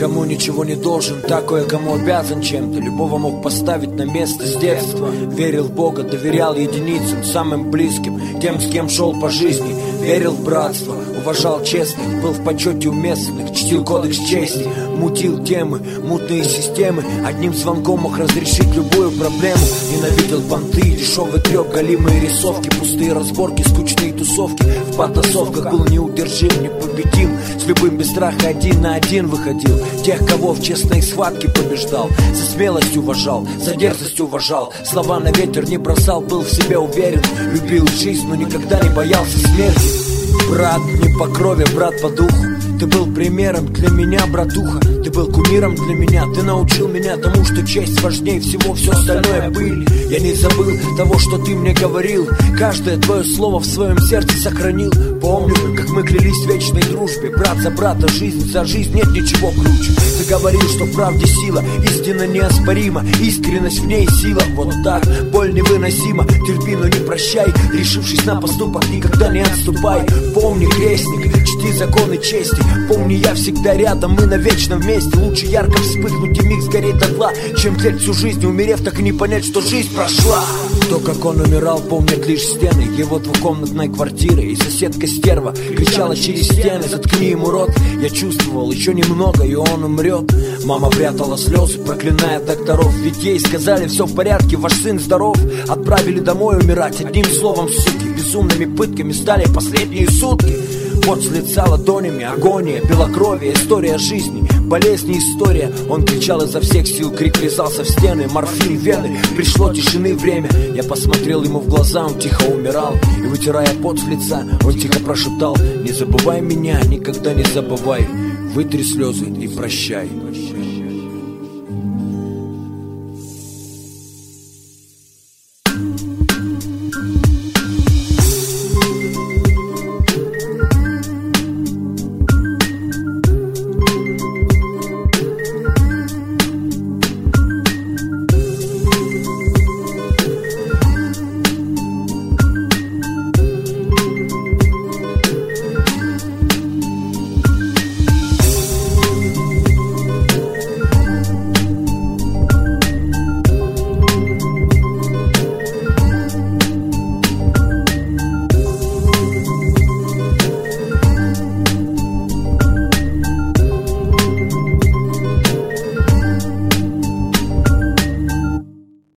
никому ничего не должен, так кое-кому обязан чем-то. Любого мог поставить на место с детства. Верил в Бога, доверял единицам, самым близким, тем, с кем шел по жизни. Верил в братство, уважал честных, был в почете у местных, чтил кодекс чести, мутил темы, мутные системы. Одним звонком мог разрешить любую проблему. Ненавидел понты, дешевый треп, голимые рисовки, пустые разборки, скучные тусовки. В потасовках был неудержим, непобедим, с любым без страха один на один выходил. Тех, кого в честной схватке побеждал, за смелость уважал, за дерзость уважал. Слова на ветер не бросал, был в себе уверен. Любил жизнь, но никогда не боялся смерти. Брат не по крови, брат по духу. Ты был примером для меня, братуха. Ты был кумиром для меня. Ты научил меня тому, что честь важнее всего, все остальное пыль. Я не забыл того, что ты мне говорил. Каждое твое слово в своем сердце сохранил. Помню, как мы клялись в вечной дружбе. Брат за брата, жизнь за жизнь, нет ничего круче. Ты говорил, что в правде сила, истина неоспорима, искренность в ней сила. Вот так, боль невыносима, терпи, но не прощай. Решившись на поступок, никогда не отступай. Помни, крестник, чти законы чести. Помни, я всегда рядом, мы навечно вместе. Лучше ярко вспыхнуть и миг сгореть дотла, чем тлеть всю жизнь, умерев, так и не понять, что жизнь прошла. То, как он умирал, помнят лишь стены его двухкомнатной квартиры. И соседка стерва кричала через стены: заткни ему рот. Я чувствовал, еще немного, и он умрет. Мама прятала слезы, проклиная докторов. Ведь ей сказали: все в порядке, ваш сын здоров. Отправили домой умирать, одним словом, суки. Безумными пытками стали последние сутки. Пот с лица ладонями, агония, белокровие, история жизни, болезни, история. Он кричал изо всех сил, крик врезался в стены, морфин, вены. Пришло тишины время, я посмотрел ему в глаза, он тихо умирал. И вытирая пот с лица, он тихо прошептал: не забывай меня, никогда не забывай. Вытри слезы и прощай.